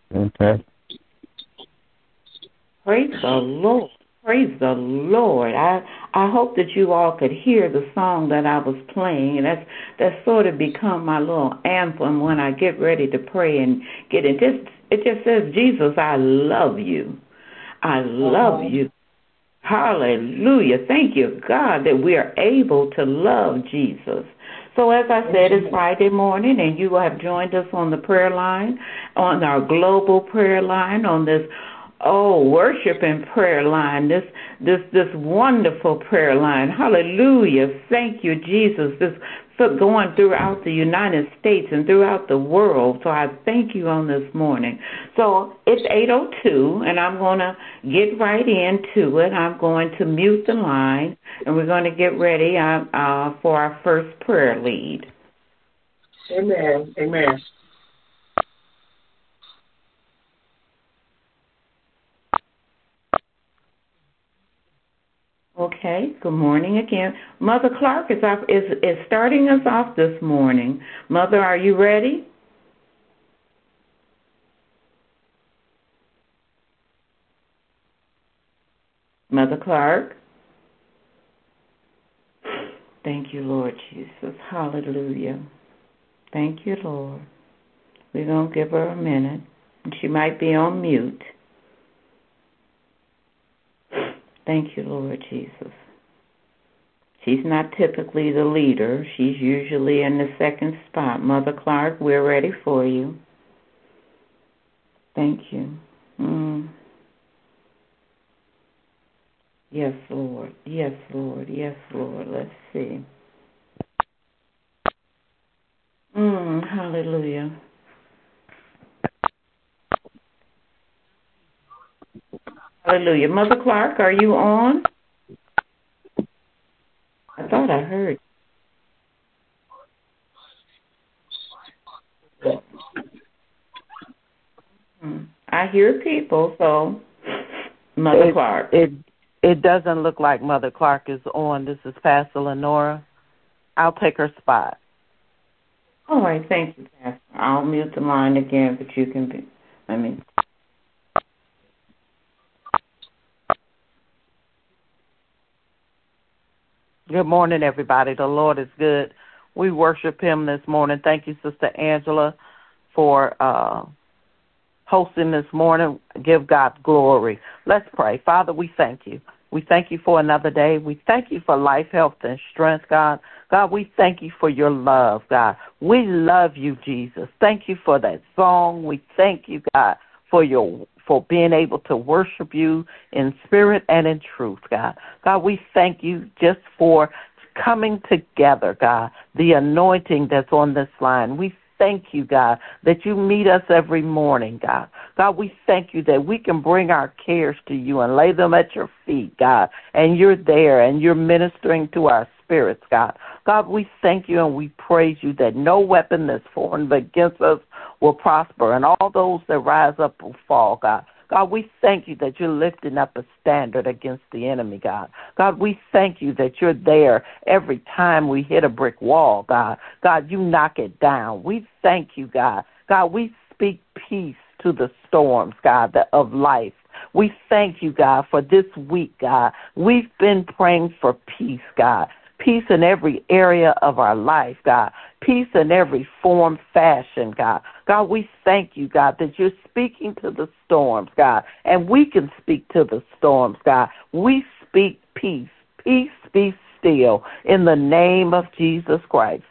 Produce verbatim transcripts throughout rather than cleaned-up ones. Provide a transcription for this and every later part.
Okay. Praise the Lord. Praise the Lord. I I hope that you all could hear the song that I was playing. And that's that's sort of become my little anthem when I get ready to pray and get it. Just it just says, Jesus, I love you. I love Uh-huh. you. Hallelujah. Thank you, God, that we are able to love Jesus. So as I said, it's Friday morning, and you have joined us on the prayer line, on our global prayer line, on this oh worship and prayer line, this this this wonderful prayer line. Hallelujah. Thank you, Jesus. This so going throughout the United States and throughout the world. So I thank you on this morning. So it's eight oh two, and I'm going to get right into it. I'm going to mute the line, and we're going to get ready uh, uh, for our first prayer lead. Amen. Amen. Okay, good morning again. Mother Clark is, off, is, is starting us off this morning. Mother, are you ready? Mother Clark? Thank you, Lord Jesus. Hallelujah. Thank you, Lord. We're going to give her a minute. She might be on mute. Thank you, Lord Jesus. She's not typically the leader. She's usually in the second spot. Mother Clark, we're ready for you. Thank you. Mm. Yes, Lord. Yes, Lord. Yes, Lord. Let's see. Mm, hallelujah. Hallelujah. Mother Clark, are you on? I thought I heard. Mm. I hear people, so Mother It, Clark. it it doesn't look like Mother Clark is on. This is Pastor Lenora. I'll take her spot. All right, thank you, Pastor. I'll mute the line again, but you can be, I mean. Good morning, everybody. The Lord is good. We worship him this morning. Thank you, Sister Angela, for uh, hosting this morning. Give God glory. Let's pray. Father, we thank you. We thank you for another day. We thank you for life, health, and strength, God. God, we thank you for your love, God. We love you, Jesus. Thank you for that song. We thank you, God, for your for being able to worship you in spirit and in truth, God. God, we thank you just for coming together, God, the anointing that's on this line. We thank you, God, that you meet us every morning, God. God, we thank you that we can bring our cares to you and lay them at your feet, God, and you're there and you're ministering to our spirits, God. God, we thank you and we praise you that no weapon that's formed against us will prosper, and all those that rise up will fall, God. God, we thank you that you're lifting up a standard against the enemy, God. God, we thank you that you're there every time we hit a brick wall, God. God, you knock it down. We thank you, God. God, we speak peace to the storms, God, of life. We thank you, God, for this week, God. We've been praying for peace, God. Peace in every area of our life, God. Peace in every form, fashion, God. God, we thank you, God, that you're speaking to the storms, God, and we can speak to the storms, God. We speak peace. Peace be still in the name of Jesus Christ.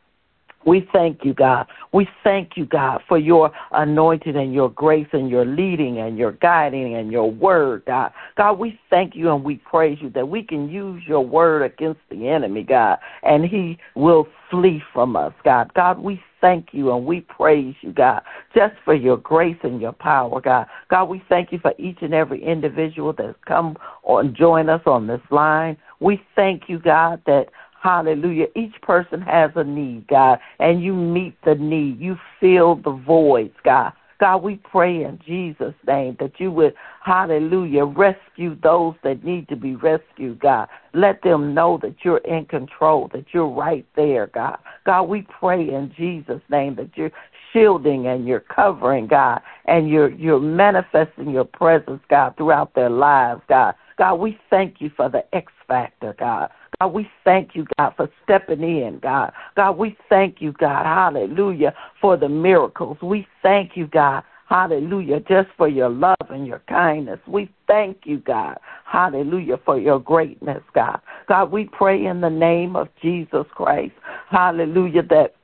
We thank you, God. We thank you, God, for your anointing and your grace and your leading and your guiding and your word, God. God, we thank you and we praise you that we can use your word against the enemy, God, and he will flee from us, God. God, we thank you and we praise you, God, just for your grace and your power, God. God, we thank you for each and every individual that's come and join us on this line. We thank you, God, that hallelujah. Each person has a need, God, and you meet the need. You fill the voids, God. God, we pray in Jesus' name that you would, hallelujah, rescue those that need to be rescued, God. Let them know that you're in control, that you're right there, God. God, we pray in Jesus' name that you're shielding and you're covering, God, and you're you're manifesting your presence, God, throughout their lives, God. God, we thank you for the X factor, God. God, we thank you, God, for stepping in, God. God, we thank you, God, hallelujah, for the miracles. We thank you, God, hallelujah, just for your love and your kindness. We thank you, God, hallelujah, for your greatness, God. God, we pray in the name of Jesus Christ, hallelujah, that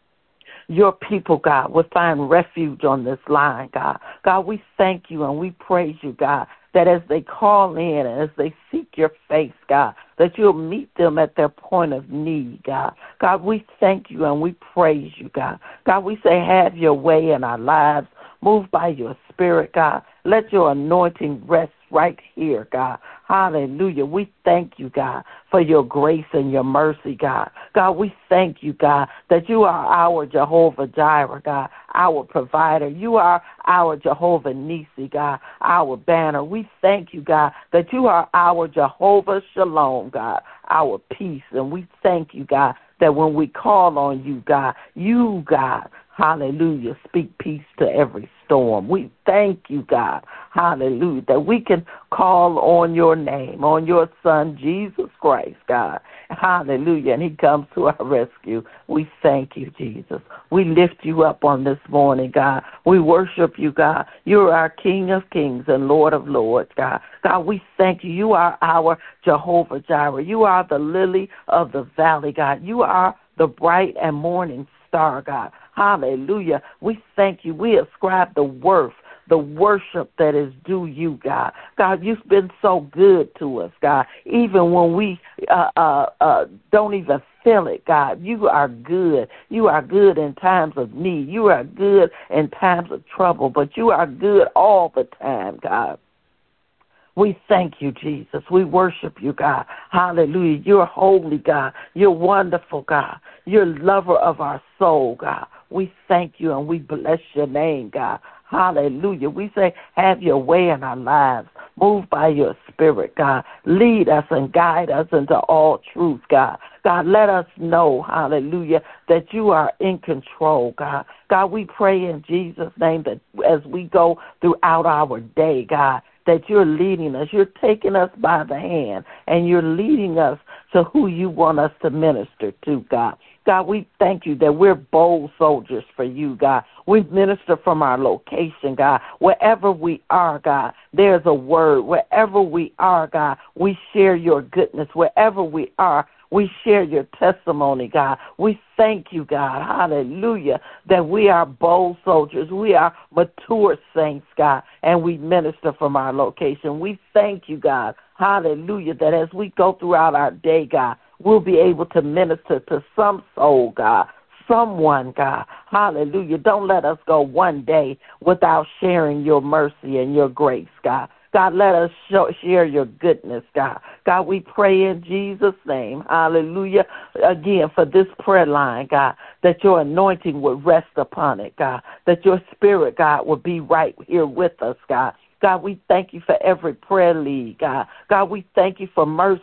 your people, God, will find refuge on this line, God. God, we thank you and we praise you, God, that as they call in and as they seek your face, God, that you'll meet them at their point of need, God. God, we thank you and we praise you, God. God, we say have your way in our lives. Move by your spirit, God. Let your anointing rest right here, God. Hallelujah. We thank you, God, for your grace and your mercy, God. God, we thank you, God, that you are our Jehovah Jireh, God, our provider. You are our Jehovah Nissi, God, our banner. We thank you, God, that you are our Jehovah Shalom, God, our peace. And we thank you, God, that when we call on you, God, you, God, hallelujah, speak peace to every storm. We thank you, God, hallelujah, that we can call on your name, on your Son, Jesus Christ, God, hallelujah, and he comes to our rescue. We thank you, Jesus. We lift you up on this morning, God. We worship you, God. You're our King of kings and Lord of lords, God. God, we thank you. You are our Jehovah Jireh. You are the lily of the valley, God. You are the bright and morning star, God. Hallelujah. We thank you. We ascribe the worth, the worship that is due you, God. God, you've been so good to us, God. Even when we uh, uh, uh, don't even feel it, God, you are good. You are good in times of need. You are good in times of trouble, but you are good all the time, God. We thank you, Jesus. We worship you, God. Hallelujah. You're holy, God. You're wonderful, God. You're lover of our soul, God. We thank you and we bless your name, God. Hallelujah. We say, have your way in our lives. Move by your spirit, God. Lead us and guide us into all truth, God. God, let us know, hallelujah, that you are in control, God. God, we pray in Jesus' name that as we go throughout our day, God, that you're leading us. You're taking us by the hand, and you're leading us to who you want us to minister to, God. God, we thank you that we're bold soldiers for you, God. We minister from our location, God. Wherever we are, God, there's a word. Wherever we are, God, we share your goodness. Wherever we are, we share your testimony, God. We thank you, God, hallelujah, that we are bold soldiers. We are mature saints, God, and we minister from our location. We thank you, God, hallelujah, that as we go throughout our day, God, we'll be able to minister to some soul, God, someone, God, hallelujah. Don't let us go one day without sharing your mercy and your grace, God. God, let us show, share your goodness, God. God, we pray in Jesus' name, hallelujah, again for this prayer line, God, that your anointing would rest upon it, God, that your spirit, God, would be right here with us, God. God, we thank you for every prayer lead, God. God, we thank you for mercy.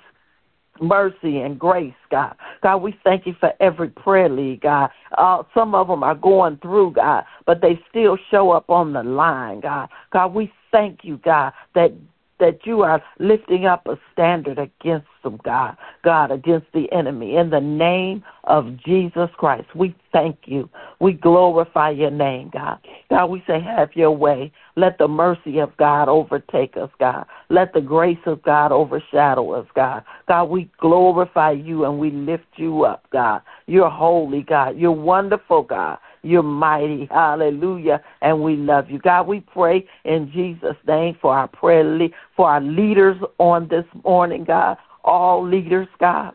Mercy and grace, God. God, we thank you for every prayer lead, God. Uh, some of them are going through, God, but they still show up on the line, God. God, we thank you, God, that that you are lifting up a standard against them, God, God, against the enemy. In the name of Jesus Christ, we thank you. We glorify your name, God. God, we say, have your way. Let the mercy of God overtake us, God. Let the grace of God overshadow us, God. God, we glorify you and we lift you up, God. You're holy, God. You're wonderful, God. You're mighty. Hallelujah. And we love you. God, we pray in Jesus' name for our prayer, le- for our leaders on this morning, God. All leaders, God.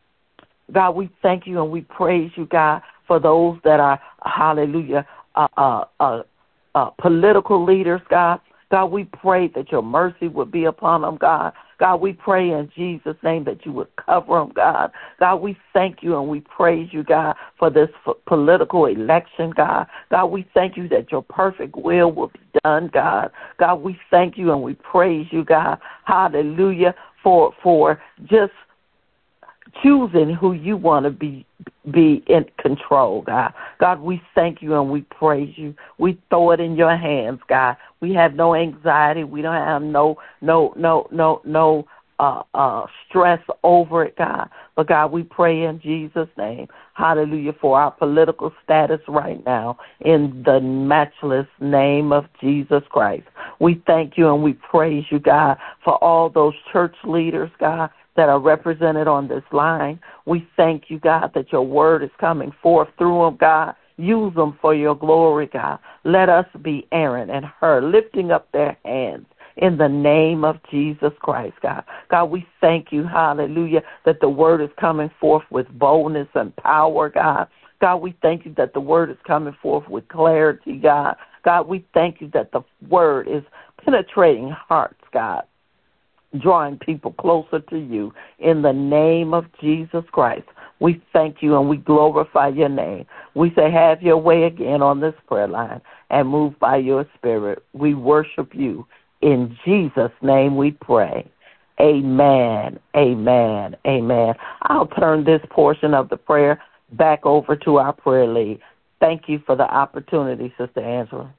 God, we thank you and we praise you, God, for those that are, hallelujah, uh, uh, uh, uh, political leaders, God. God, we pray that your mercy would be upon them, God. God, we pray in Jesus' name that you would cover them, God. God, we thank you and we praise you, God, for this f- political election, God. God, we thank you that your perfect will will be done, God. God, we thank you and we praise you, God. Hallelujah, for for just choosing who you want to be be in control, God. God, we thank you and we praise you. We throw it in your hands, God. We have no anxiety. We don't have no no no no no uh uh stress over it, God. But God, we pray in Jesus' name, hallelujah, for our political status right now in the matchless name of Jesus Christ. We thank you and we praise you, God, for all those church leaders, God, that are represented on this line. We thank you, God, that your word is coming forth through them, God. Use them for your glory, God. Let us be Aaron and Hur, lifting up their hands in the name of Jesus Christ, God. God, we thank you, hallelujah, that the word is coming forth with boldness and power, God. God, we thank you that the word is coming forth with clarity, God. God, we thank you that the word is penetrating hearts, God, drawing people closer to you in the name of Jesus Christ. We thank you and we glorify your name. We say, have your way again on this prayer line and move by your spirit. We worship you. In Jesus' name we pray. Amen, amen, amen. I'll turn this portion of the prayer back over to our prayer lead. Thank you for the opportunity, Sister Angela.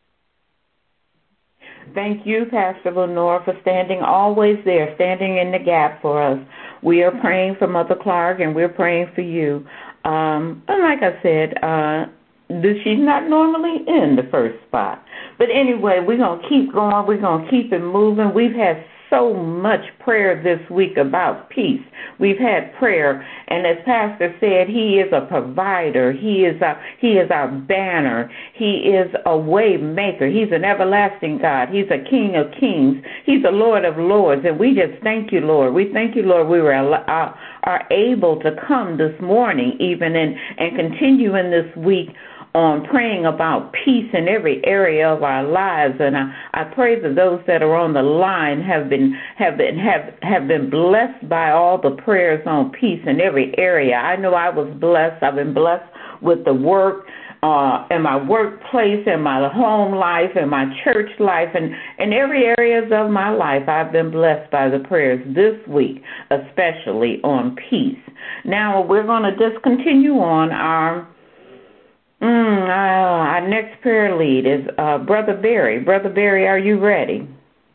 Thank you, Pastor Lenore, for standing always there, standing in the gap for us. We are praying for Mother Clark, and we're praying for you. Um, and like I said, uh, she's not normally in the first spot. But anyway, we're going to keep going. We're going to keep it moving. We've had so much prayer this week about peace. We've had prayer, and as Pastor said, he is a provider. He is our, he is our banner. He is a way maker. He's an everlasting God. He's a King of kings. He's a Lord of lords, and we just thank you, Lord. We thank you, Lord, we were are, are able to come this morning even and, and continue in this week on praying about peace in every area of our lives, and I, I pray that those that are on the line have been have been have have been blessed by all the prayers on peace in every area. I know I was blessed. I've been blessed with the work uh, in my workplace, in my home life, in my church life, and in every areas of my life. I've been blessed by the prayers this week, especially on peace. Now we're going to just continue on our. Mm, uh, our next prayer lead is uh, Brother Barry. Brother Barry, are you ready?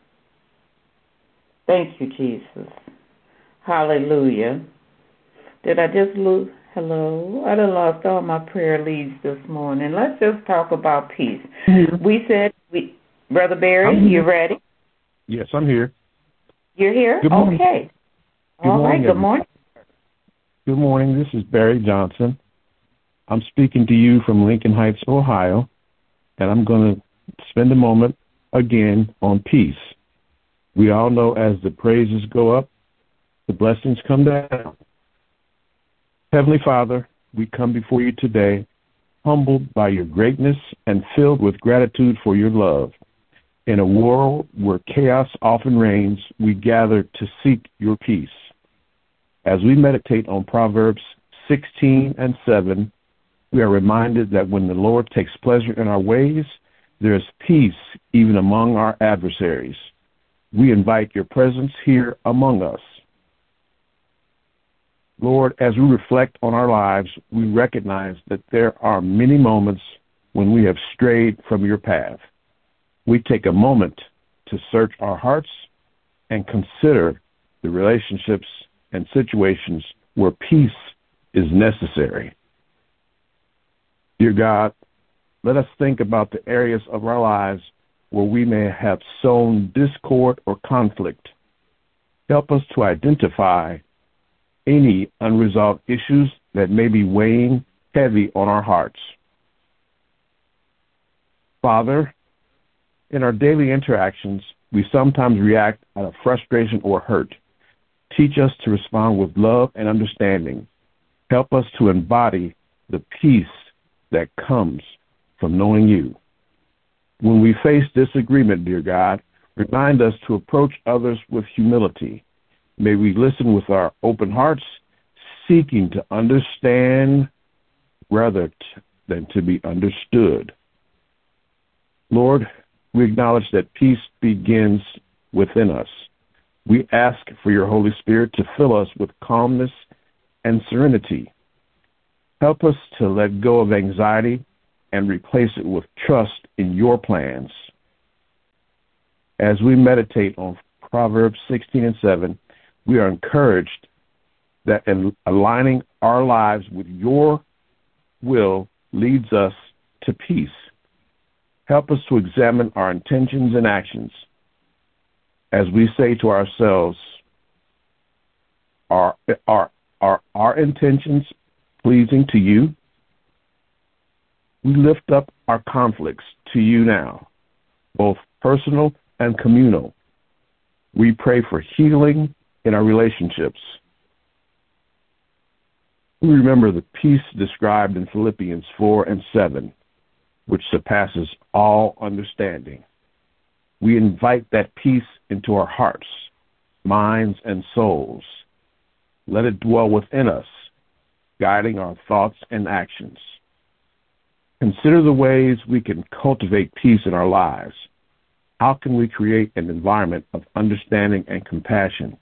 Thank you, Jesus. Hallelujah. Did I just lose? Hello? I done lost all my prayer leads this morning. Let's just talk about peace. Mm-hmm. We said, we, Brother Barry, you ready? Yes, I'm here. You're here? Good morning. Okay. Good all morning, right, good morning. Good morning. This is Barry Johnson. I'm speaking to you from Lincoln Heights, Ohio, and I'm going to spend a moment again on peace. We all know as the praises go up, the blessings come down. Heavenly Father, we come before you today, humbled by your greatness and filled with gratitude for your love. In a world where chaos often reigns, we gather to seek your peace. As we meditate on Proverbs sixteen and seven, we are reminded that when the Lord takes pleasure in our ways, there is peace even among our adversaries. We invite your presence here among us. Lord, as we reflect on our lives, we recognize that there are many moments when we have strayed from your path. We take a moment to search our hearts and consider the relationships and situations where peace is necessary. Dear God, let us think about the areas of our lives where we may have sown discord or conflict. Help us to identify any unresolved issues that may be weighing heavy on our hearts. Father, in our daily interactions, we sometimes react out of frustration or hurt. Teach us to respond with love and understanding. Help us to embody the peace that comes from knowing you. When we face disagreement, dear God, remind us to approach others with humility. May we listen with our open hearts, seeking to understand rather t- than to be understood. Lord, we acknowledge that peace begins within us. We ask for your Holy Spirit to fill us with calmness and serenity. Help us to let go of anxiety and replace it with trust in your plans. As we meditate on Proverbs sixteen and seven, we are encouraged that in aligning our lives with your will leads us to peace. Help us to examine our intentions and actions as we say to ourselves, are, are, are our intentions pleasing to you? We lift up our conflicts to you now, both personal and communal. We pray for healing in our relationships. We remember the peace described in Philippians four and seven, which surpasses all understanding. We invite that peace into our hearts, minds, and souls. Let it dwell within us, guiding our thoughts and actions. Consider the ways we can cultivate peace in our lives. How can we create an environment of understanding and compassion?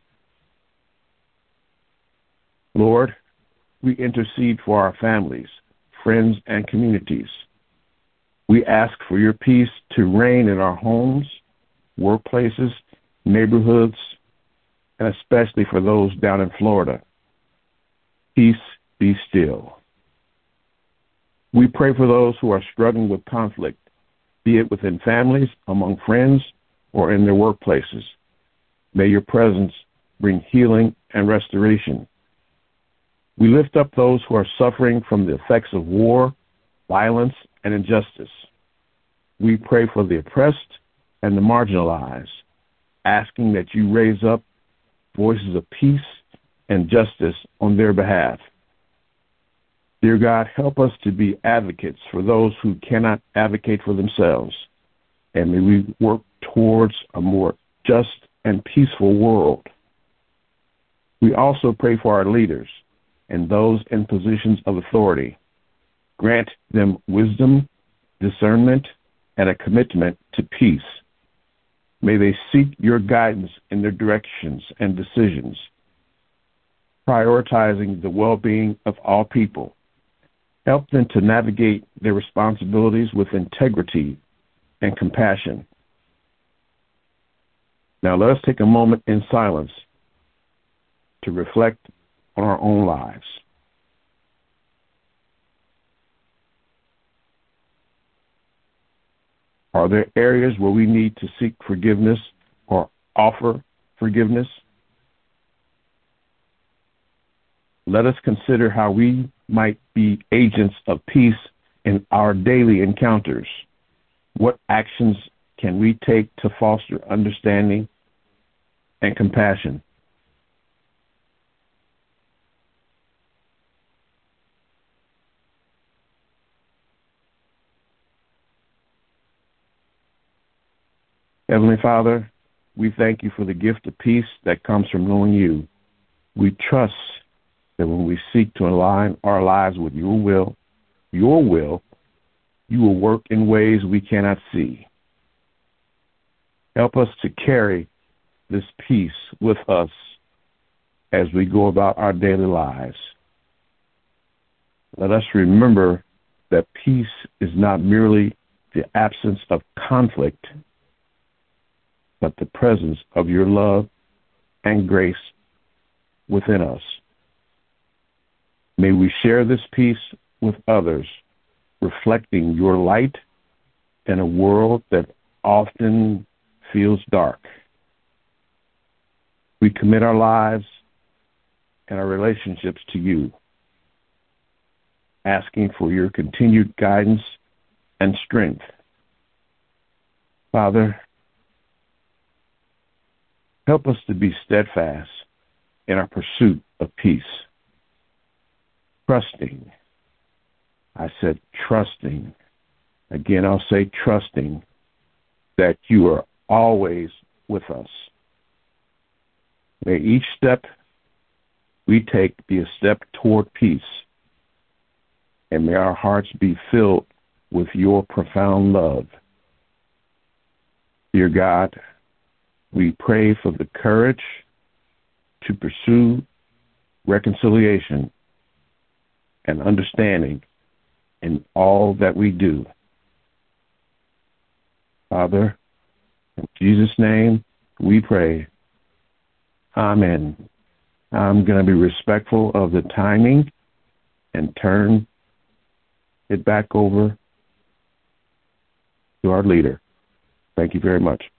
Lord, we intercede for our families, friends, and communities. We ask for your peace to reign in our homes, workplaces, neighborhoods, and especially for those down in Florida. Peace be still. We pray for those who are struggling with conflict, be it within families, among friends, or in their workplaces. May your presence bring healing and restoration. We lift up those who are suffering from the effects of war, violence, and injustice. We pray for the oppressed and the marginalized, asking that you raise up voices of peace and justice on their behalf. Dear God, help us to be advocates for those who cannot advocate for themselves, and may we work towards a more just and peaceful world. We also pray for our leaders and those in positions of authority. Grant them wisdom, discernment, and a commitment to peace. May they seek your guidance in their directions and decisions, prioritizing the well-being of all people. Help them to navigate their responsibilities with integrity and compassion. Now let us take a moment in silence to reflect on our own lives. Are there areas where we need to seek forgiveness or offer forgiveness? Let us consider how we might be agents of peace in our daily encounters. What actions can we take to foster understanding and compassion? Heavenly Father, we thank you for the gift of peace that comes from knowing you. We trust that when we seek to align our lives with your will, your will, you will work in ways we cannot see. Help us to carry this peace with us as we go about our daily lives. Let us remember that peace is not merely the absence of conflict, but the presence of your love and grace within us. May we share this peace with others, reflecting your light in a world that often feels dark. We commit our lives and our relationships to you, asking for your continued guidance and strength. Father, help us to be steadfast in our pursuit of peace. Trusting. I said trusting. Again, I'll say trusting that you are always with us. May each step we take be a step toward peace, and may our hearts be filled with your profound love. Dear God, we pray for the courage to pursue reconciliation, and understanding in all that we do. Father, in Jesus' name we pray. Amen. I'm going to be respectful of the timing and turn it back over to our leader. Thank you very much.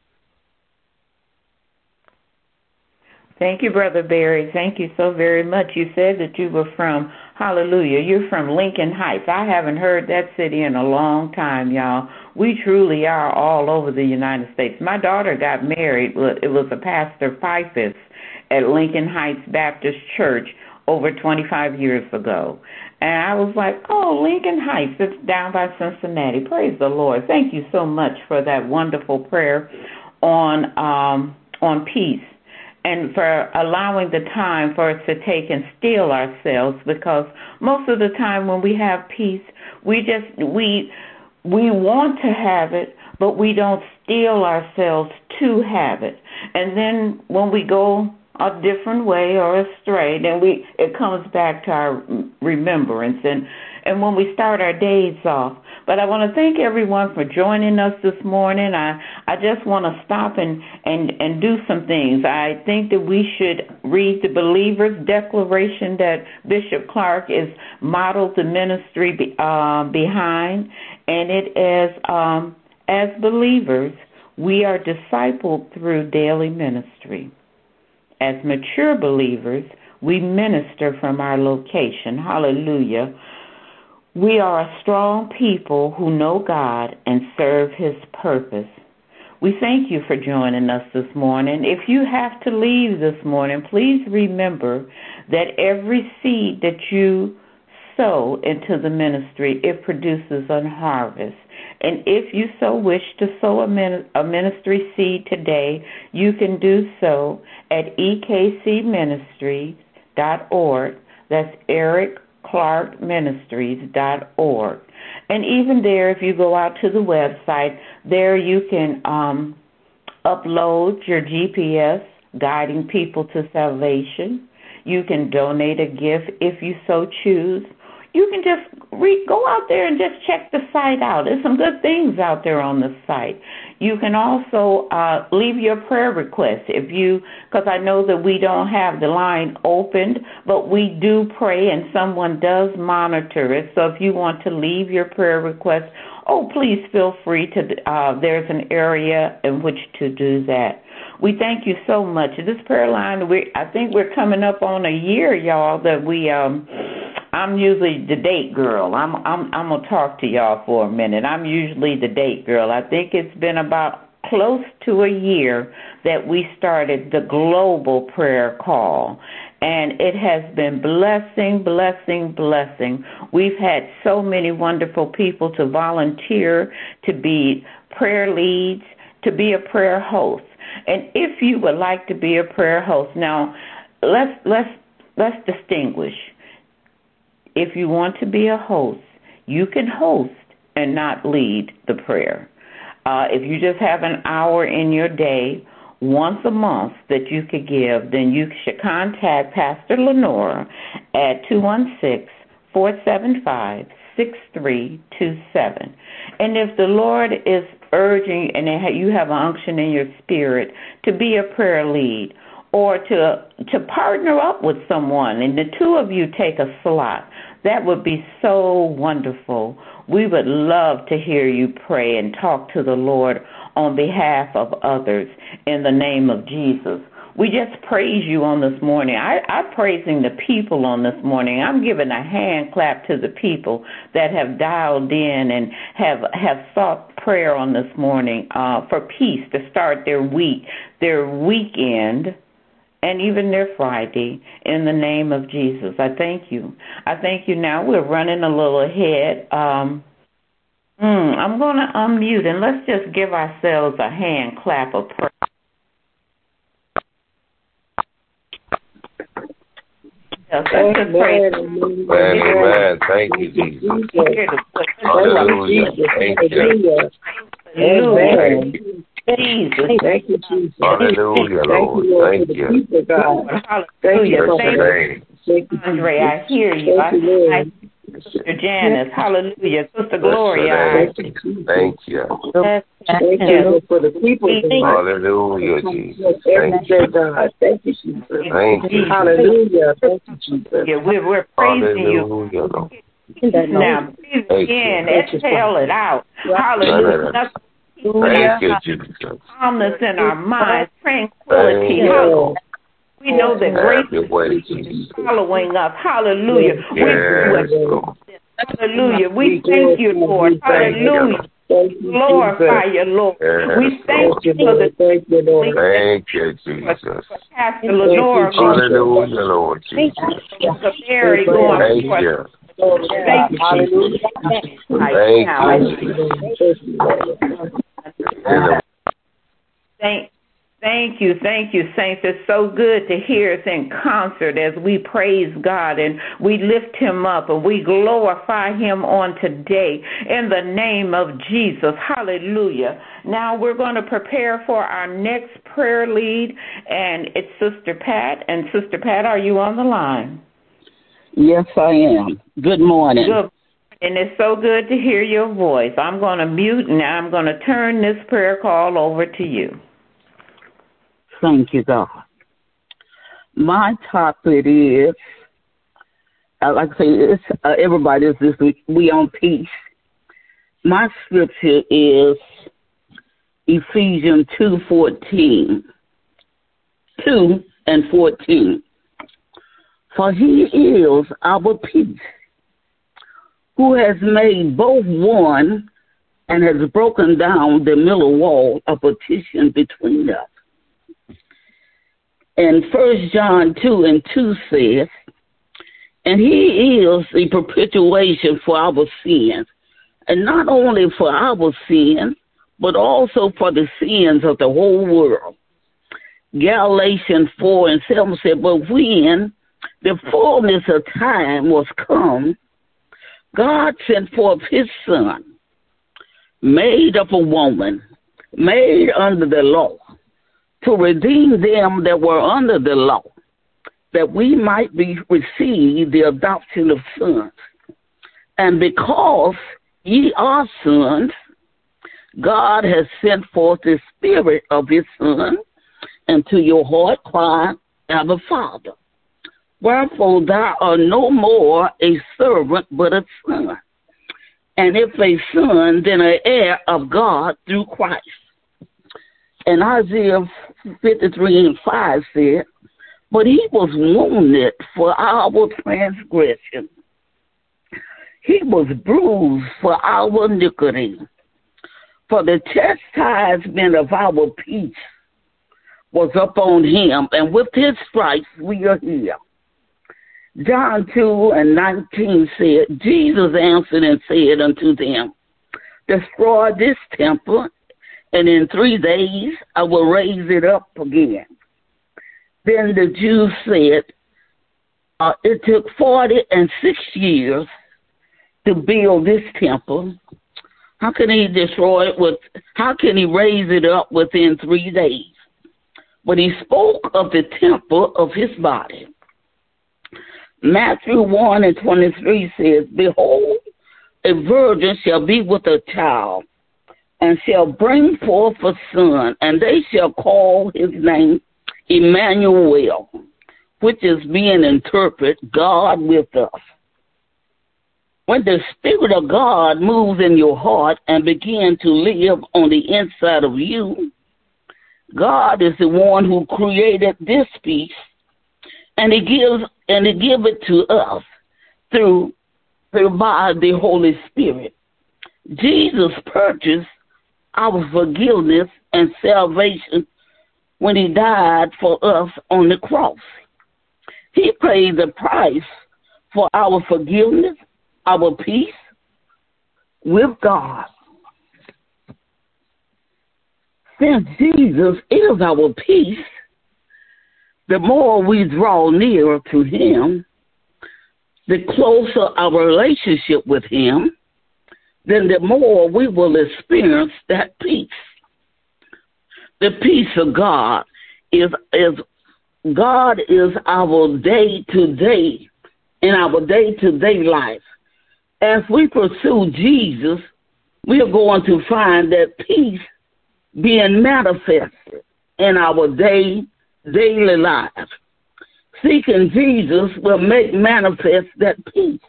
Thank you, Brother Barry. Thank you so very much. You said that you were from, hallelujah, you're from Lincoln Heights. I haven't heard that city in a long time, y'all. We truly are all over the United States. My daughter got married. It was a pastor, Pipus, at Lincoln Heights Baptist Church over twenty-five years ago. And I was like, oh, Lincoln Heights, it's down by Cincinnati. Praise the Lord. Thank you so much for that wonderful prayer on um, on peace, and for allowing the time for us to take and still ourselves, because most of the time when we have peace, we just, we we want to have it, but we don't still ourselves to have it. And then when we go a different way or astray, then we it comes back to our remembrance, and, and when we start our days off. But I want to thank everyone for joining us this morning. I, I just want to stop and, and, and do some things. I think that we should read the Believer's Declaration that Bishop Clark is modeled the ministry be, uh, behind, and it is, um, as believers, we are discipled through daily ministry. As mature believers, we minister from our location. Hallelujah. We are a strong people who know God and serve His purpose. We thank you for joining us this morning. If you have to leave this morning, please remember that every seed that you sow into the ministry, it produces a harvest. And if you so wish to sow a, min- a ministry seed today, you can do so at E K C ministries dot org. That's Eric Clark Ministries dot org. And even there, if you go out to the website, there you can um, upload your G P S guiding people to salvation. You can donate a gift if you so choose. You can just re- go out there and just check the site out. There's some good things out there on the site. You can also uh, leave your prayer requests if you, because I know that we don't have the line opened, but we do pray and someone does monitor it. So if you want to leave your prayer request, oh, please feel free to, uh, there's an area in which to do that. We thank you so much. This prayer line, we I think we're coming up on a year, y'all, that we, um, I'm usually the date girl. I'm I'm I'm gonna talk to y'all for a minute. I'm usually the date girl. I think it's been about close to a year that we started the global prayer call. And it has been blessing, blessing, blessing. We've had so many wonderful people to volunteer to be prayer leads, to be a prayer host. And if you would like to be a prayer host, now let's let's let's distinguish. If you want to be a host, you can host and not lead the prayer. Uh, if you just have an hour in your day, once a month that you could give, then you should contact Pastor Lenora at two one six, four seven five, six three two seven. And if the Lord is urging and you have an unction in your spirit to be a prayer lead or to to partner up with someone and the two of you take a slot, that would be so wonderful. We would love to hear you pray and talk to the Lord on behalf of others in the name of Jesus. We just praise you on this morning. I, I'm praising the people on this morning. I'm giving a hand clap to the people that have dialed in and have, have sought prayer on this morning uh, for peace to start their week, their weekend, and even their Friday, in the name of Jesus. I thank you. I thank you now. We're running a little ahead. Um, mm, I'm going to unmute, and let's just give ourselves a hand clap of prayer. Yes, let's just pray. Amen, amen. Thank you, Jesus. Hallelujah. Thank you. Amen. Jesus. Thank you, Jesus. Hallelujah, Lord. Thank you. Thank you. Hallelujah. Bless your name. Andre, I hear you. I, I Sister Janice, hallelujah. Sister Gloria. Thank you. Thank you. Yes, thank you for the people. Hallelujah, Jesus. Thank you. God. Thank you, Jesus. Thank you. Hallelujah. Thank you, Jesus. Yeah, we're, we're praising Hallelujah. you. Now, breathe in, exhale it out. Hallelujah. Thank you, Jesus. Calmness in our minds, tranquility. Hallelujah. We know that grace is following us. Hallelujah. Yes, Lord. Hallelujah. We thank you, Lord. Hallelujah. Glorify you, Lord. Yes, We thank Lord. you for the Thank you, Lord. Thank you, Jesus. Pastor Lenore. Hallelujah, Lord Jesus. Sister Mary going Thank forth. you. Thank you. Hallelujah. Thank you. Thank Thank you, thank you, saints. It's so good to hear us in concert as we praise God and we lift him up and we glorify him on today in the name of Jesus. Hallelujah. Now we're going to prepare for our next prayer lead, and it's Sister Pat. And Sister Pat, are you on the line? Yes, I am. Good morning. Good. And it's so good to hear your voice. I'm going to mute and I'm going to turn this prayer call over to you. Thank you, God. My topic is, I like to say, it's, uh, everybody is this week, we on peace. My scripture is Ephesians two fourteen, two and fourteen. For he is our peace, who has made both one and has broken down the middle wall of partition between us. And First John two and two says, and he is the perpetuation for our sins, and not only for our sins, but also for the sins of the whole world. Galatians four and seven said, but when the fullness of time was come, God sent forth his Son, made of a woman, made under the law, to redeem them that were under the law, that we might be receive the adoption of sons. And because ye are sons, God has sent forth the Spirit of his Son into your heart, cry, Abba, Father. Wherefore thou art no more a servant, but a son. And if a son, then an heir of God through Christ. And Isaiah fifty-three and five said, but he was wounded for our transgression. He was bruised for our iniquity. For the chastisement of our peace was upon him, and with his stripes we are healed. John two and nineteen said, Jesus answered and said unto them, destroy this temple, and in three days I will raise it up again. Then the Jews said, uh, it took forty and six years to build this temple. How can he destroy it with, how can he raise it up within three days? But he spoke of the temple of his body. Matthew one and twenty-three says, behold, a virgin shall be with a child, and shall bring forth a son, and they shall call his name Emmanuel, which is being interpreted, God with us. When the Spirit of God moves in your heart and begins to live on the inside of you, God is the one who created this peace, and he gives and he gives it to us through, through by the Holy Spirit. Jesus purchased our forgiveness and salvation when he died for us on the cross. He paid the price for our forgiveness, our peace with God. Since Jesus is our peace, the more we draw nearer to him, the closer our relationship with him, then the more we will experience that peace. The peace of God is, is God is our day-to-day, in our day-to-day life. As we pursue Jesus, we are going to find that peace being manifested in our day, daily lives. Seeking Jesus will make manifest that peace.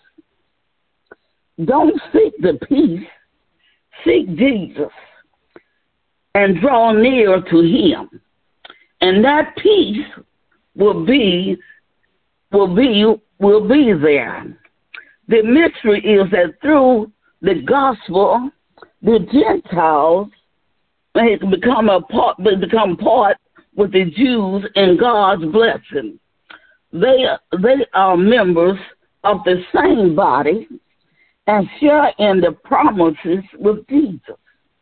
Don't seek the peace, seek Jesus and draw near to him. And that peace will be will be will be there. The mystery is that through the gospel, the Gentiles may become a part become part with the Jews in God's blessing. They they are members of the same body and share in the promises with Jesus.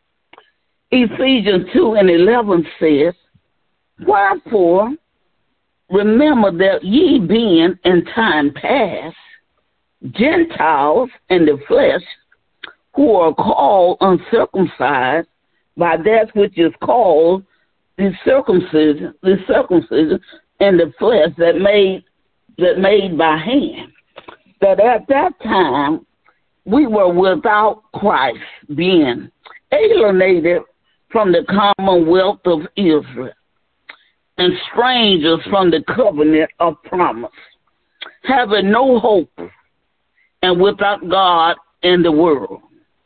Ephesians two and eleven says, "Wherefore, remember that ye being in time past Gentiles in the flesh, who are called uncircumcised by that which is called the circumcision, the circumcision in the flesh that made that made by hand, that at that time we were without Christ, being alienated from the commonwealth of Israel, and strangers from the covenant of promise, having no hope and without God in the world."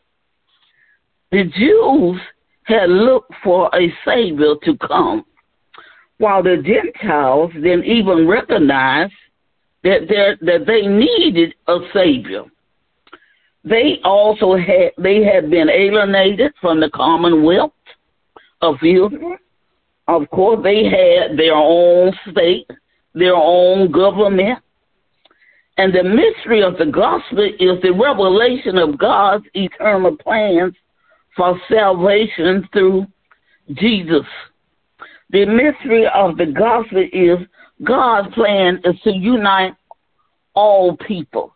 The Jews had looked for a Savior to come, while the Gentiles didn't even recognize that, that they needed a Savior. They also had they had been alienated from the commonwealth of Israel. Of course, they had their own state, their own government. And the mystery of the gospel is the revelation of God's eternal plans for salvation through Jesus. The mystery of the gospel is God's plan is to unite all people.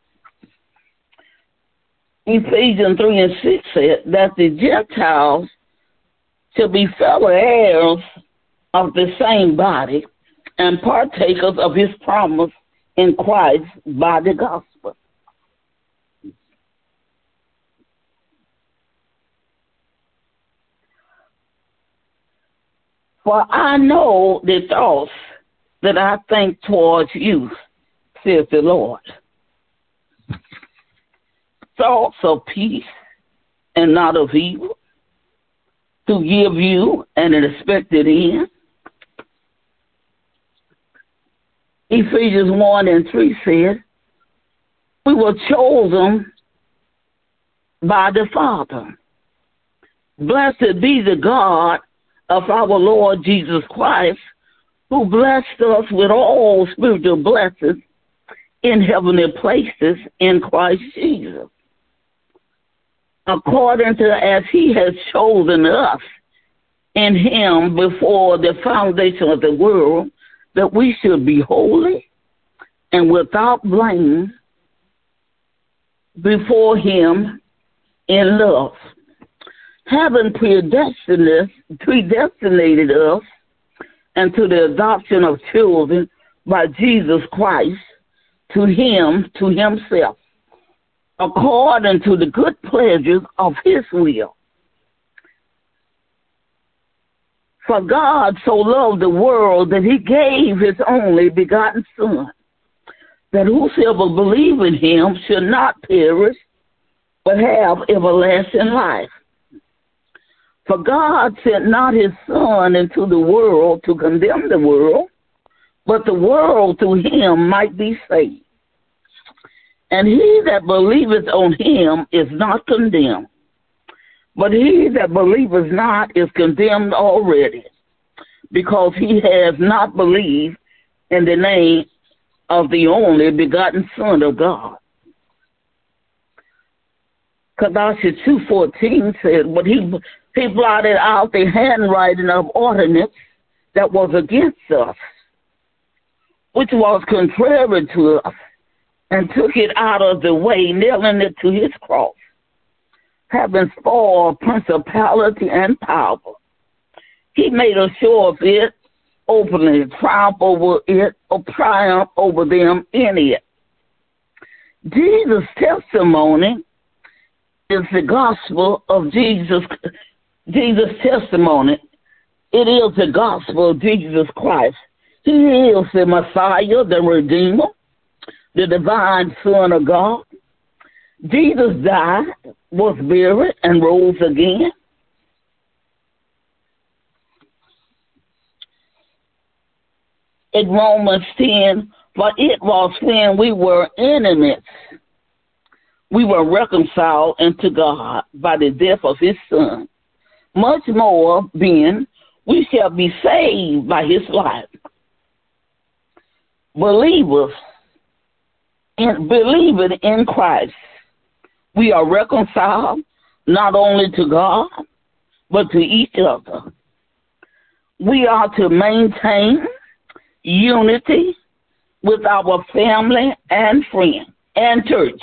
Ephesians three and six said that the Gentiles shall be fellow heirs of the same body and partakers of his promise in Christ by the gospel. For I know the thoughts that I think towards you, says the Lord. Thoughts of peace and not of evil, to give you an expected end. Ephesians one and three said, we were chosen by the Father. Blessed be the God of our Lord Jesus Christ, who blessed us with all spiritual blessings in heavenly places in Christ Jesus, according to as he has chosen us in him before the foundation of the world, that we should be holy and without blame before him in love, having predestinated, predestinated us into the adoption of children by Jesus Christ to him, to himself, according to the good pleasures of his will. For God so loved the world that he gave his only begotten Son, that whosoever believe in him should not perish, but have everlasting life. For God sent not his Son into the world to condemn the world, but the world through him might be saved. And he that believeth on him is not condemned, but he that believeth not is condemned already, because he has not believed in the name of the only begotten Son of God. Colossians two fourteen said, but he, he blotted out the handwriting of ordinance that was against us, which was contrary to us, and took it out of the way, nailing it to his cross, having spoiled principality and power. He made a show of it, openly, triumph over it, or triumph over them in it. Jesus' testimony is the gospel of Jesus. Jesus' testimony, it is the gospel of Jesus Christ. He is the Messiah, the Redeemer, the divine Son of God. Jesus died, was buried, and rose again. In Romans ten, for it was when we were enemies, we were reconciled unto God by the death of his Son. Much more, being, we shall be saved by his life. Believers, in, believing in Christ, we are reconciled not only to God, but to each other. We are to maintain unity with our family and friends and church.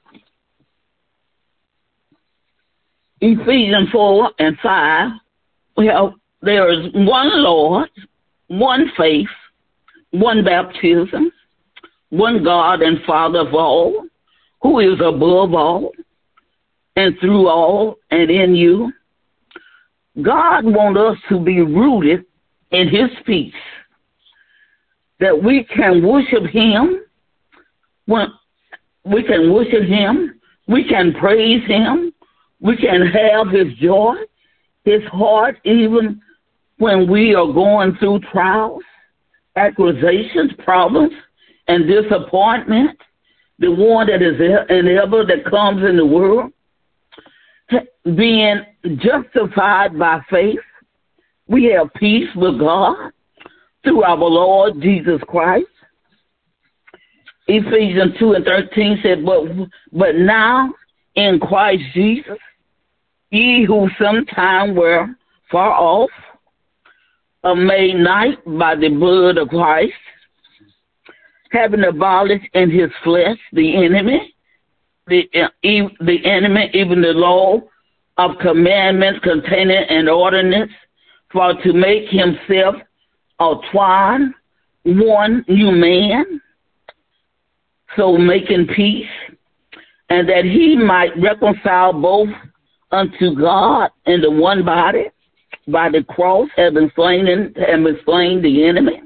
Ephesians four and five, we have, there is one Lord, one faith, one baptism, one God and Father of all, who is above all, and through all, and in you. God wants us to be rooted in his peace, that we can worship him, when we can worship him, we can praise him, we can have his joy, his heart, even when we are going through trials, accusations, problems, and disappointment, the one that is inevitable that comes in the world. Being justified by faith, we have peace with God through our Lord Jesus Christ. Ephesians two and thirteen said, but, but now in Christ Jesus, ye who sometime were far off, are made nigh by the blood of Christ, having abolished in his flesh the enemy, the, uh, the enemy, even the law of commandments containing an ordinance, for to make himself of twine, one new man, so making peace, and that he might reconcile both unto God in the one body, by the cross, having slain, having slain the enemy,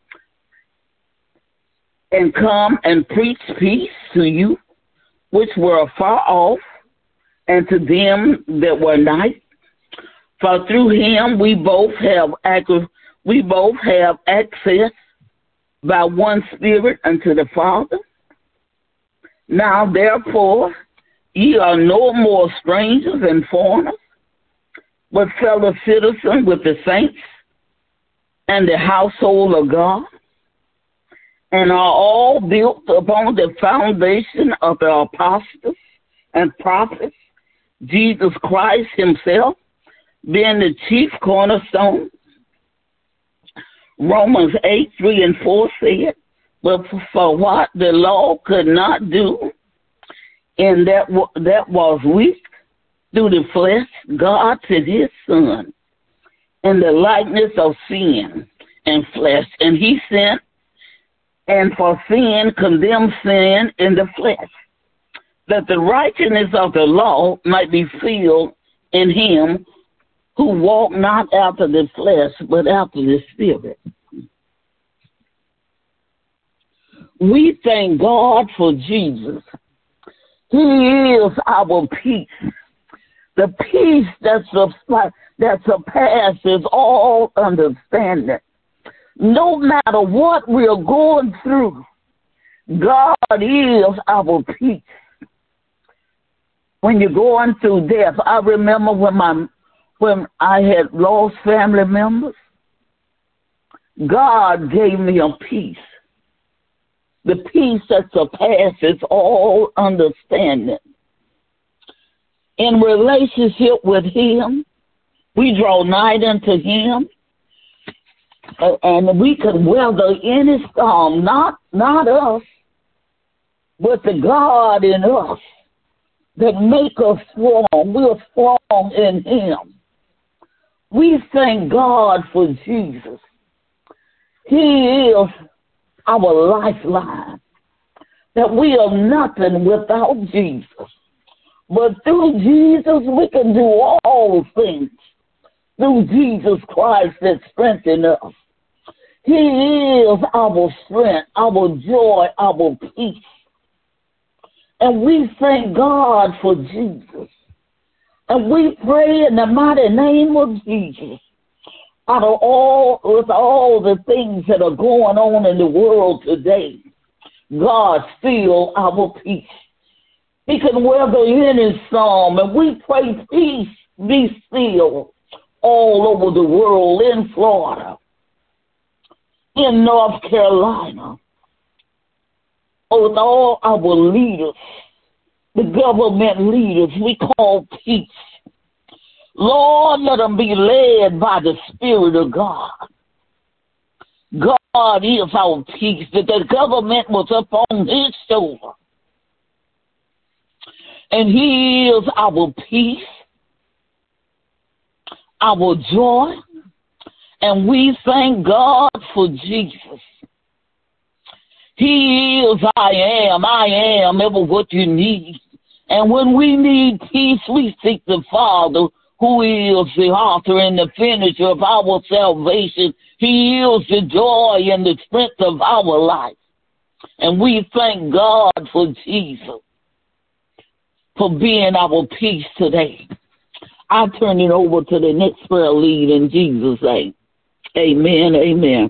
and come and preach peace to you, which were far off, and to them that were nigh. For through him we both have ac- we both have access by one Spirit unto the Father. Now therefore ye are no more strangers and foreigners, but fellow citizens with the saints and the household of God, and are all built upon the foundation of the apostles and prophets, Jesus Christ himself being the chief cornerstone. Romans eight, three and four said, but for what the law could not do, and that, that was weak through the flesh, God sent his Son in the likeness of sin and flesh, and he sent, and for sin condemned sin in the flesh, that the righteousness of the law might be filled in him who walk not after the flesh, but after the Spirit. We thank God for Jesus. He is our peace. The peace that, that surpasses all understanding. No matter what we're going through, God is our peace. When you're going through death, I remember when my when I had lost family members, God gave me a peace. The peace that surpasses all understanding. In relationship with him, we draw nigh unto him, uh, and we can weather any storm, not, not us, but the God in us that make us strong. We're strong in him. We thank God for Jesus. He is our lifeline, that we are nothing without Jesus. But through Jesus, we can do all things. Through Jesus Christ that strengthens us. He is our strength, our joy, our peace. And we thank God for Jesus. And we pray in the mighty name of Jesus. Out of all, with all the things that are going on in the world today, God still our peace. He can weather any storm, and we pray peace be still all over the world, in Florida, in North Carolina, with all our leaders, the government leaders, we call peace. Lord, let them be led by the Spirit of God. God is our peace, that the government was up on his shoulder. And he is our peace, our joy, and we thank God for Jesus. He is I am, I am, ever what you need. And when we need peace, we seek the Father, who is the author and the finisher of our salvation. He is the joy and the strength of our life. And we thank God for Jesus, for being our peace today. I turn it over to the next prayer lead in Jesus' name. Amen, amen.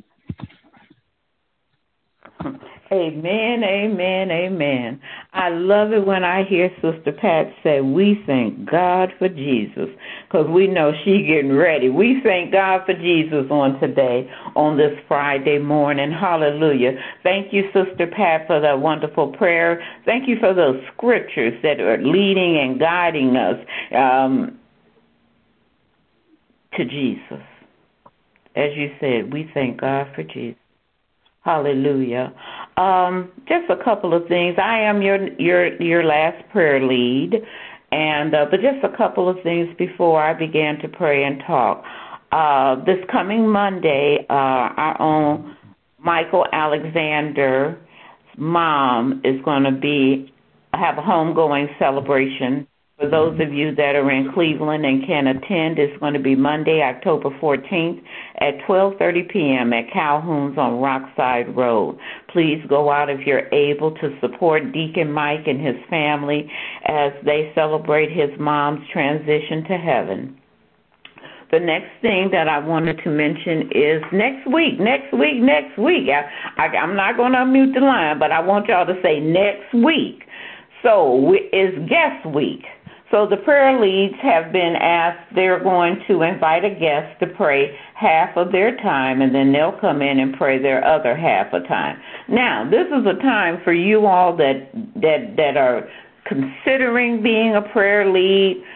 Amen, amen, amen. I love it when I hear Sister Pat say, we thank God for Jesus, because we know she getting ready. We thank God for Jesus on today, on this Friday morning. Hallelujah. Thank you, Sister Pat, for that wonderful prayer. Thank you for those scriptures that are leading and guiding us um, to Jesus. As you said, we thank God for Jesus. Hallelujah. Um, just a couple of things. I am your your your last prayer lead, and uh, but just a couple of things before I began to pray and talk. Uh, this coming Monday, uh, our own Michael Alexander's mom is going to be have a homegoing celebration. For those of you that are in Cleveland and can attend, it's going to be Monday, October fourteenth at twelve thirty p.m. at Calhoun's on Rockside Road. Please go out if you're able to support Deacon Mike and his family as they celebrate his mom's transition to heaven. The next thing that I wanted to mention is next week, next week, next week. I, I, I'm not going to unmute the line, but I want y'all to say next week. So it's guest week. So the prayer leads have been asked, they're going to invite a guest to pray half of their time, and then they'll come in and pray their other half of time. Now, this is a time for you all that that that are considering being a prayer lead,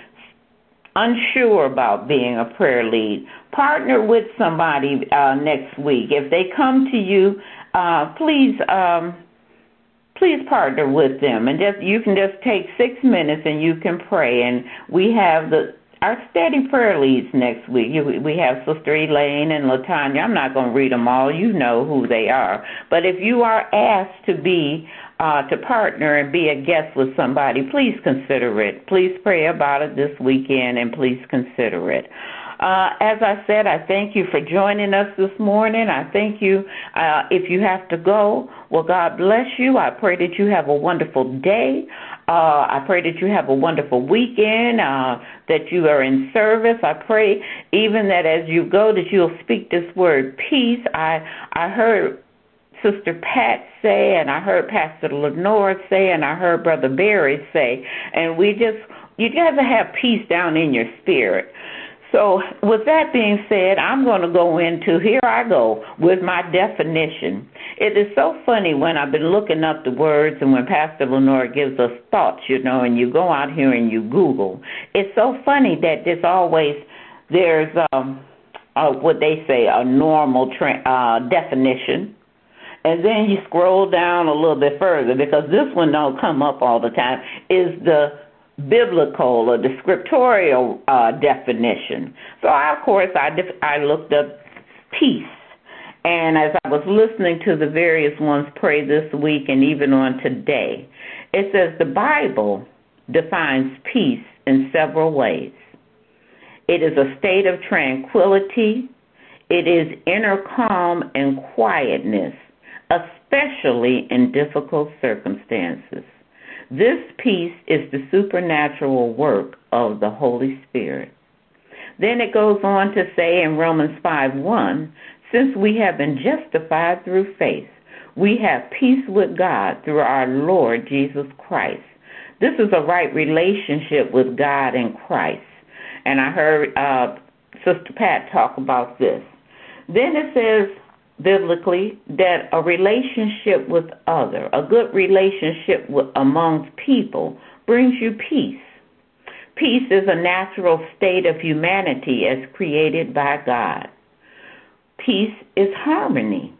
unsure about being a prayer lead. Partner with somebody uh, next week. If they come to you, uh, please... Um, Please partner with them, and just you can just take six minutes and you can pray. And we have the our steady prayer leads next week. We have Sister Elaine and LaTanya. I'm not going to read them all. You know who they are. But if you are asked to be uh, to partner and be a guest with somebody, please consider it. Please pray about it this weekend, and please consider it. Uh, as I said, I thank you for joining us this morning. I thank you. Uh, if you have to go, well, God bless you. I pray that you have a wonderful day. Uh, I pray that you have a wonderful weekend, uh, that you are in service. I pray even that as you go that you'll speak this word, peace. I, I heard Sister Pat say, and I heard Pastor Lenore say, and I heard Brother Barry say, and we just, you got to have peace down in your spirit. So with that being said, I'm going to go into, here I go, with my definition. It is so funny when I've been looking up the words and when Pastor Lenore gives us thoughts, you know, and you go out here and you Google. It's so funny that there's always, there's um, uh, what they say, a normal tra- uh, definition. And then you scroll down a little bit further, because this one don't come up all the time, is the biblical or the scriptorial uh, definition. So, I, of course, I, def- I looked up peace. And as I was listening to the various ones pray this week and even on today, it says the Bible defines peace in several ways. It is a state of tranquility. It is inner calm and quietness, especially in difficult circumstances. This peace is the supernatural work of the Holy Spirit. Then it goes on to say in Romans five one, since we have been justified through faith, we have peace with God through our Lord Jesus Christ. This is a right relationship with God and Christ. And I heard uh, Sister Pat talk about this. Then it says biblically that a relationship with other, a good relationship with, amongst people brings you peace. Peace is a natural state of humanity as created by God. Peace is harmony.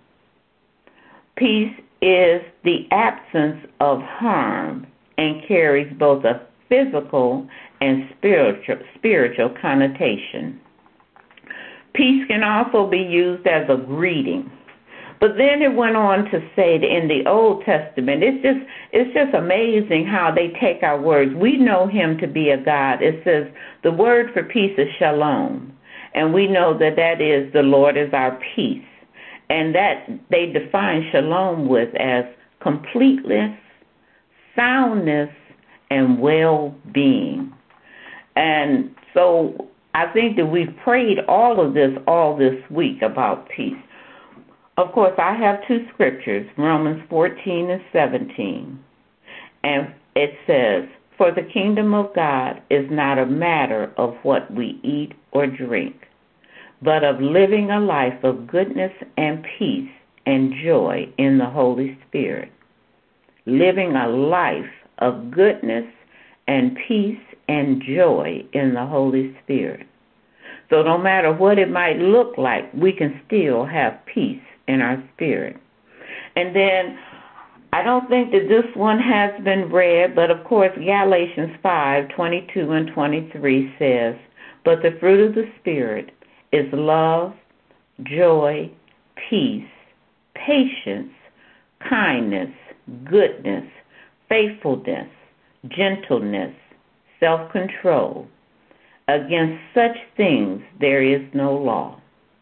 Peace is the absence of harm and carries both a physical and spiritual spiritual connotation. Peace can also be used as a greeting. But then it went on to say that in the Old Testament, it's just it's just amazing how they take our words. We know him to be a God. It says the word for peace is shalom. And we know that that is the Lord is our peace. And that they define shalom with as completeness, soundness, and well-being. And so I think that we've prayed all of this all this week about peace. Of course, I have two scriptures, Romans fourteen and seventeen. And it says, for the kingdom of God is not a matter of what we eat or drink, but of living a life of goodness and peace and joy in the Holy Spirit. Living a life of goodness and peace and joy in the Holy Spirit. So no matter what it might look like, we can still have peace in our spirit. And then, I don't think that this one has been read, but of course Galatians five, twenty-two and twenty-three says, but the fruit of the Spirit is love, joy, peace, patience, kindness, goodness, faithfulness, gentleness, self-control. Against such things there is no law.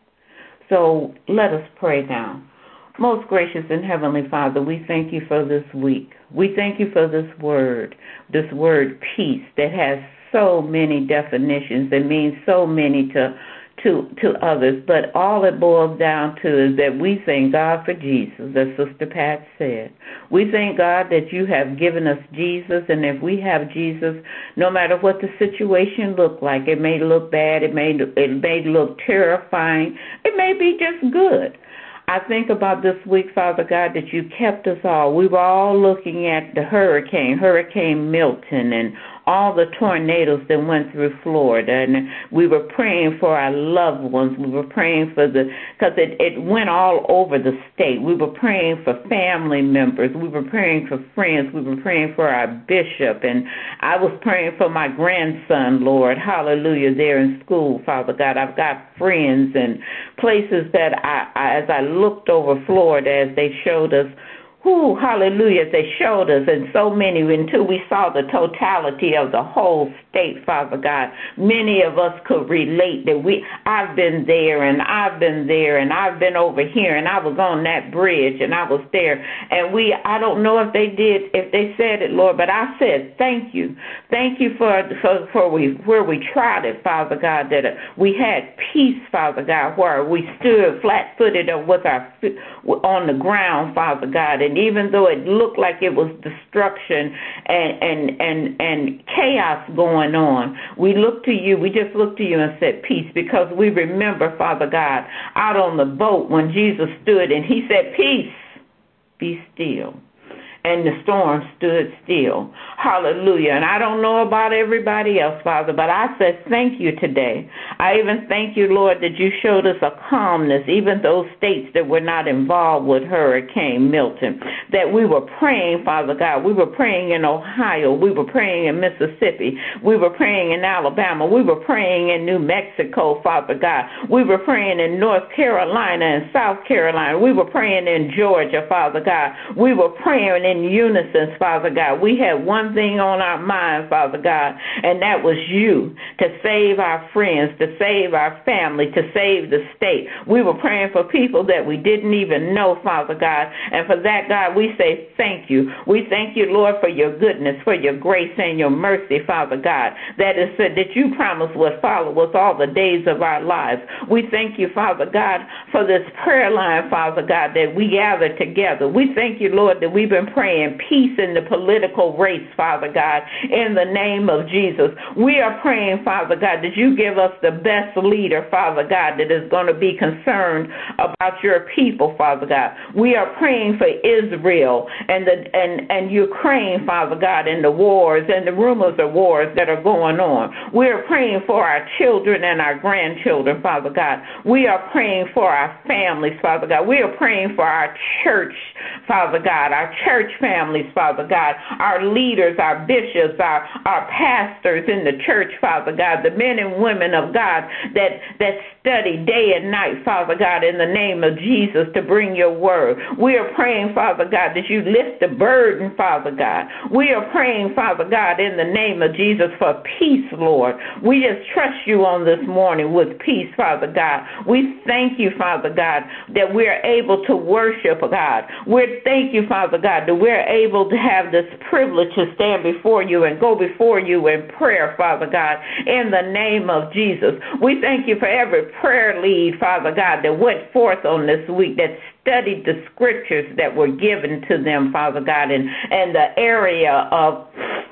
So let us pray now. Most gracious and Heavenly Father, we thank you for this week. We thank you for this word, this word peace that has so many definitions and means so many to to to others. But all it boils down to is that we thank God for Jesus, as Sister Pat said. We thank God that you have given us Jesus, and if we have Jesus, no matter what the situation look like, it may look bad, it may it may look terrifying, it may be just good. I think about this week, Father God, that you kept us all. We were all looking at the hurricane, Hurricane Milton, and all the tornadoes that went through Florida, and we were praying for our loved ones. We were praying for the, because it, it went all over the state. We were praying for family members. We were praying for friends. We were praying for our bishop, and I was praying for my grandson, Lord, hallelujah, there in school, Father God. I've got friends and places that I, I as I looked over Florida as they showed us, Ooh, hallelujah, they showed us, and so many, until we saw the totality of the whole state, Father God, many of us could relate that we, I've been there, and I've been there, and I've been over here, and I was on that bridge, and I was there, and we, I don't know if they did, if they said it, Lord, but I said, thank you. Thank you for, for, for we, where we tried it, Father God, that we had peace, Father God, where we stood flat-footed with our, on the ground, Father God, and even though it looked like it was destruction and, and, and, and chaos going on, we looked to you, we just looked to you and said peace, because we remember, Father God, out on the boat when Jesus stood and he said, peace, be still. and the storm stood still. Hallelujah. And I don't know about everybody else, Father, but I said thank you today. I even thank you, Lord, that you showed us a calmness, even those states that were not involved with Hurricane Milton, that we were praying, Father God. We were praying in Ohio. We were praying in Mississippi. We were praying in Alabama. We were praying in New Mexico, Father God. We were praying in North Carolina and South Carolina. We were praying in Georgia, Father God. We were praying in unison, Father God. We had one thing on our mind, Father God, and that was you, to save our friends, to save our family, to save the state. We were praying for people that we didn't even know, Father God, and for that, God, we say thank you. We thank you, Lord, for your goodness, for your grace and your mercy, Father God, that is said that you promised would follow us all the days of our lives. We thank you, Father God, for this prayer line, Father God, that we gather together. We thank you, Lord, that we've been praying peace in the political race, Father God, in the name of Jesus. We are praying, Father God, that you give us the best leader, Father God, that is going to be concerned about your people, Father God. We are praying for Israel and the and, and Ukraine, Father God, and the wars and the rumors of wars that are going on. We are praying for our children and our grandchildren, Father God. We are praying for our families, Father God. We are praying for our church, Father God, our church families, Father God, our leaders, our bishops, our, our pastors in the church, Father God, the men and women of God that, that study day and night, Father God, in the name of Jesus to bring your word. We are praying, Father God, that you lift the burden, Father God. We are praying, Father God, in the name of Jesus for peace, Lord. We just trust you on this morning with peace, Father God. We thank you, Father God, that we're able to worship, God. We thank you, Father God, that we're able to have this privilege to stand before you and go before you in prayer, Father God, in the name of Jesus. We thank you for every prayer lead, Father God, that went forth on this week, that studied the scriptures that were given to them, Father God, and, and the area of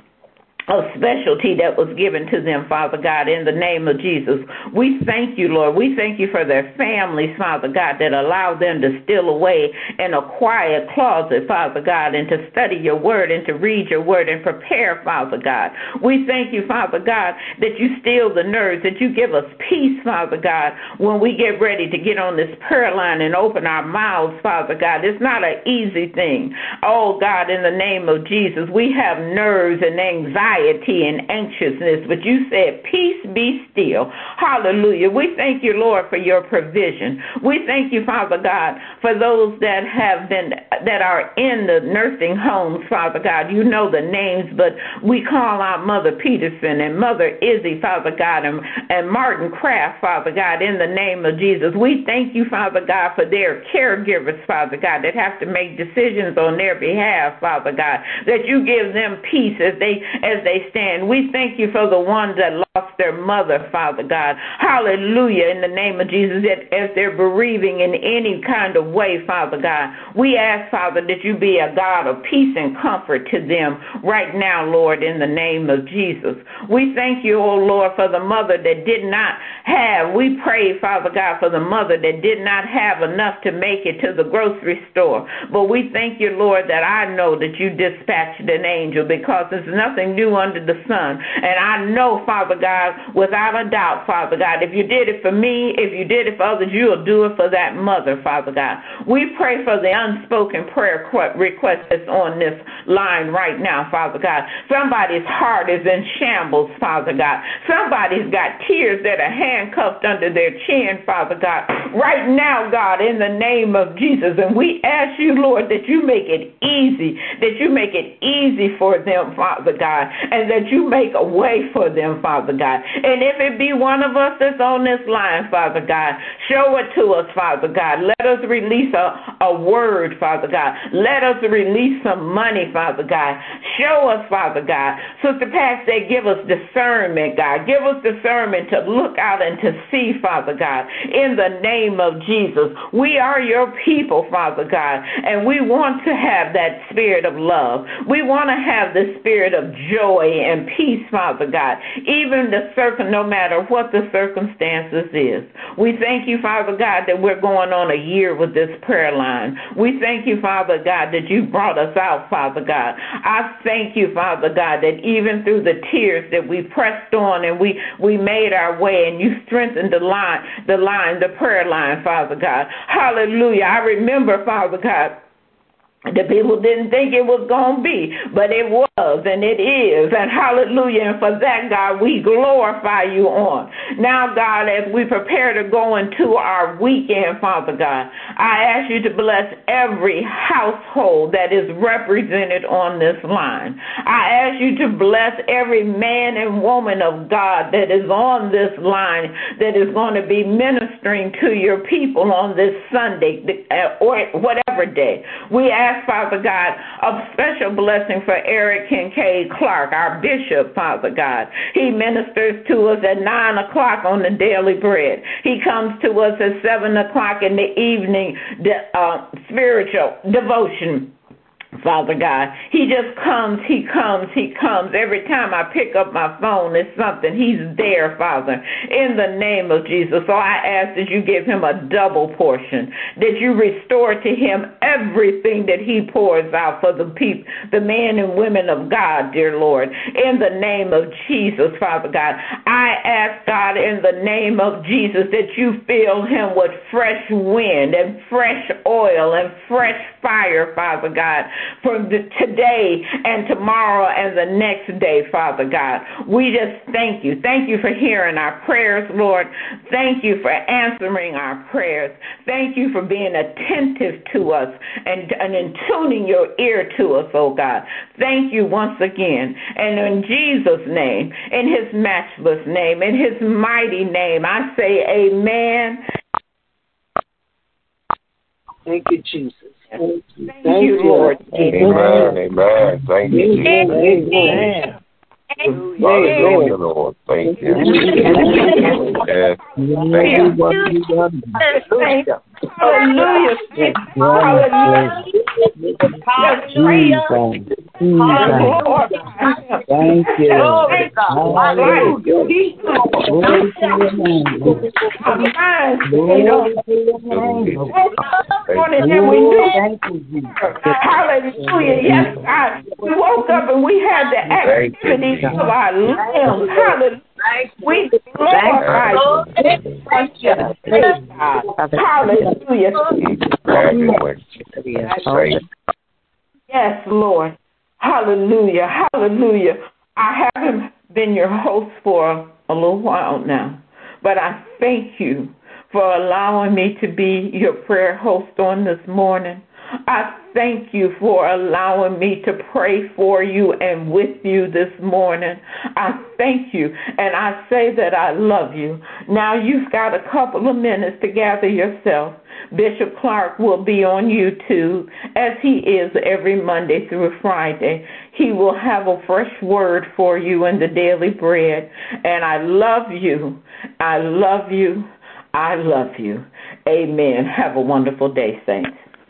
of specialty that was given to them, Father God, in the name of Jesus. We thank you, Lord. We thank you for their families, Father God, that allow them to steal away in a quiet closet, Father God, and to study your word and to read your word and prepare, Father God. We thank you, Father God, that you still the nerves, that you give us peace, Father God, when we get ready to get on this prayer line and open our mouths, Father God. It's not an easy thing. Oh, God, in the name of Jesus, we have nerves and anxiety and anxiousness, but you said, peace be still. Hallelujah. We thank you, Lord, for your provision. We thank you, Father God, for those that have been, that are in the nursing homes, Father God. You know the names, but we call out Mother Peterson and Mother Izzy, Father God, and, and Martin Kraft, Father God, in the name of Jesus. We thank you, Father God, for their caregivers, Father God, that have to make decisions on their behalf, Father God, that you give them peace as they, as they stand. We thank you for the ones that lost their mother, Father God. Hallelujah, in the name of Jesus, that as they're bereaving in any kind of way, Father God, we ask, Father, that you be a God of peace and comfort to them right now, Lord, in the name of Jesus. We thank you, oh Lord, for the mother that did not have. We pray, Father God, for the mother that did not have enough to make it to the grocery store. But we thank you, Lord, that I know that you dispatched an angel, because there's nothing new under the sun. And I know, Father God, without a doubt, Father God, if you did it for me, if you did it for others, you'll do it for that mother, Father God. We pray for the unspoken prayer request that's on this line right now, Father God. Somebody's heart is in shambles, Father God. Somebody's got tears that are handcuffed under their chin, Father God. Right now, God, in the name of Jesus, and we ask you, Lord, that you make it easy, that you make it easy for them, Father God, and that you make a way for them, Father God. And if it be one of us that's on this line, Father God, show it to us, Father God. Let us release a, a word, Father God. Let us release some money, Father God. Show us, Father God. Sister Pat said, give us discernment, God. Give us discernment to look out and to see, Father God, in the name of Jesus. We are your people, Father God, and we want to have that spirit of love. We want to have the spirit of joy and peace, Father God, even the circum, no matter what the circumstances is. We thank you, Father God, that we're going on a year with this prayer line. line. We thank you, Father God, that you brought us out, Father God. I thank you, Father God, that even through the tears that we pressed on and we, we made our way and you strengthened the line, the line, the prayer line, Father God. Hallelujah. I remember, Father God, the people didn't think it was going to be, but it was, and it is, and hallelujah, and for that, God, we glorify you on. Now, God, as we prepare to go into our weekend, Father God, I ask you to bless every household that is represented on this line. I ask you to bless every man and woman of God that is on this line that is going to be ministering to your people on this Sunday or whatever day. We ask, Father God, a special blessing for Eric Kincaid Clark, our bishop, Father God. He ministers to us at nine o'clock on the Daily Bread. He comes to us at seven o'clock in the evening, uh, spiritual devotion, Father God. He just comes, he comes, he comes. Every time I pick up my phone, it's something. He's there, Father, in the name of Jesus. So I ask that you give him a double portion, that you restore to him everything that he pours out for the people, the men and women of God, dear Lord, in the name of Jesus, Father God. I ask, God, in the name of Jesus, that you fill him with fresh wind and fresh oil and fresh fire, Father God, for the, today and tomorrow and the next day, Father God. We just thank you. Thank you for hearing our prayers, Lord. Thank you for answering our prayers. Thank you for being attentive to us and, and in tuning your ear to us, oh God. Thank you once again. And in Jesus' name, in his matchless name, in his mighty name, I say amen. Thank you, Jesus. Thank you, Thank Thank you, Lord. Amen, amen. Thank you, Jesus. Amen. Hallelujah, Lord. Thank you. Yes. Thank you. Hallelujah. Hallelujah. Hallelujah. Thank you. Glory to God. Hallelujah. Yes, God. We woke up and we had the activity of our limbs. Hallelujah. We glorify you. Hallelujah. Yes, Lord. Hallelujah. Hallelujah. I haven't been your host for a little while now, but I thank you for allowing me to be your prayer host on this morning. I thank you for allowing me to pray for you and with you this morning. I thank you, and I say that I love you. Now you've got a couple of minutes to gather yourself. Bishop Clark will be on YouTube, as he is every Monday through Friday. He will have a fresh word for you in the Daily Bread, and I love you. I love you. I love you. Amen. Have a wonderful day, saints.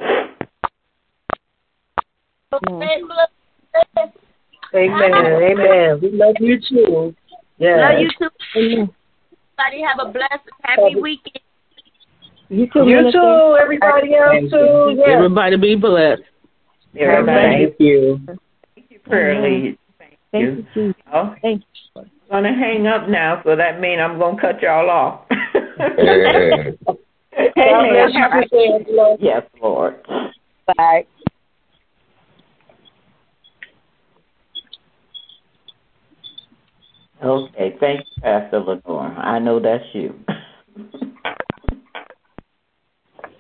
Amen. Amen. We love you too. Yes. Love you too. Everybody have a blessed, happy weekend. You too. You too. Everybody else too. Yes. Everybody be blessed. Everybody. Thank you. Thank you, prayer lead. Thank, Thank you. you. Oh, Thank you. I'm going to hang up now, so that means I'm going to cut y'all off. Amen. Yes, Lord. Bye. Okay, thank you, Pastor Lenore. I know that's you.